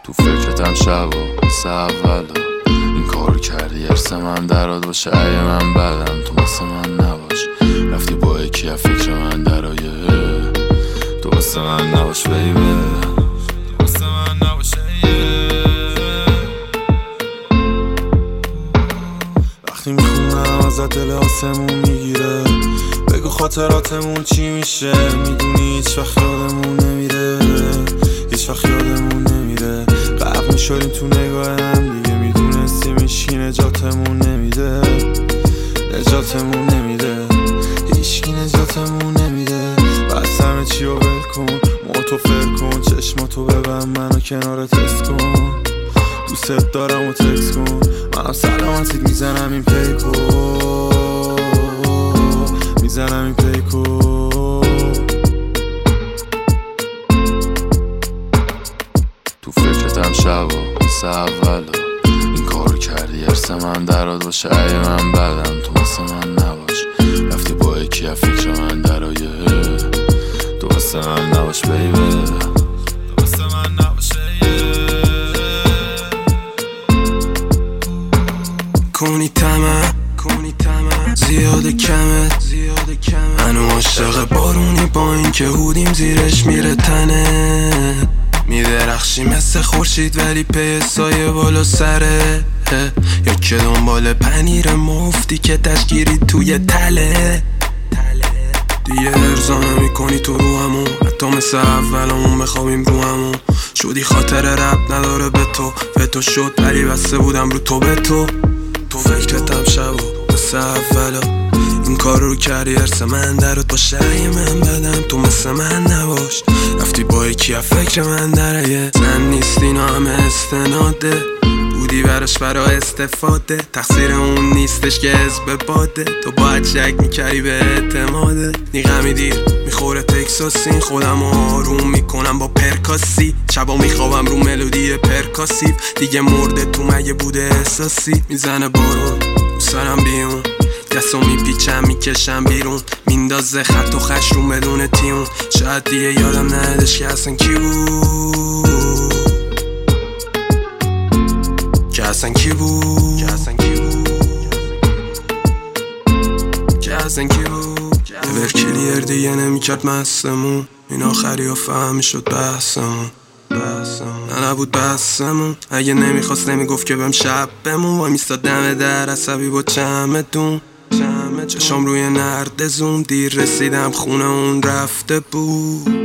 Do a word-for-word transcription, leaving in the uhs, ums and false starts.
تو فکرتم شب و مثل اولا این کارو کردی ارس من دراد باشه ای من بدم تو مثل من نباش رفتی با یکی از فکر من درایه تو مثل من نباش بیبه تو مثل من نباش وقتی میخونم ازت دل آسمون میگیره بگو خاطراتمون چی میشه میدونی هیچ وقت یادمون نمیره هیچ وقت یادمون نمیره غرق میشوریم تو نگاه هم دیگه میدونستی میشی نجاتمون نمیده نجاتمون نمیده هیچکی نجاتمون نمیده بس همه چی رو ول کن موتو فر کن چشماتو ببن منو کنارت تست کن دوست دارم و تکس کن منم سلامتیت میزنم این پیکو میزنم این پیکو تو فکرتم شب و مثل اولا این کارو کردی ارس من دراد باشه ای من بدم تو مثل من نباش رفتی با یکی از فکر من درایه تو مثل من نباش بیبه تو مثل من نباش کنی تمه کنی تمه زیاد کمت زیاد کمت منو عاشق بارونی با این که هودیم زیرش میره تنه میدرخشی مثل خورشید ولی پی سایه بالا سره یا که دنبال پنیر مفتی که تشگیری توی تله دیگه ارزا نمی‌کنی تو روحمون حتی مثل اولمون بخوابیم روحمون شدی خاطر رب نداره به تو به تو شد ولی بسته بودم رو تو به تو تو فکرتم شب و مثل اولا این کار رو کردی ارس من درات باشه ای من بدم تو مثل من نباش رفتی با یکی از فکر من درایه زن نیست اینا همه استناده بودی براش برا استفاده تقصیر اون نیستش که حزب باده تو باید شک میکردی به اعتماده نیغمی دیر میخوره تکساسین خودم آروم میکنم با پرکاسی شبا میخوابم رو ملودی پرکاسیو دیگه مرده تو مگه بوده احساسی میزنه بارون رو سرم بیون دستو میپیچم میکشم بیرون میندازه خط و خش رو بدون تیون شاید دیگه یادم ندش که اصلا کی بود که اصلا کی بود که اصلا کی بود که اصلا کی بود اور کلیر دیگه نمیکرد مستمون این آخری ها فهمی شد بحثمون نه نبود بحثمون اگه نمیخواست نمیگفت که بهم شب بمون وای میستاد دم در عصبی با چمدون چشام روی نرد زوم دیر رسیدم خونه اون رفته بود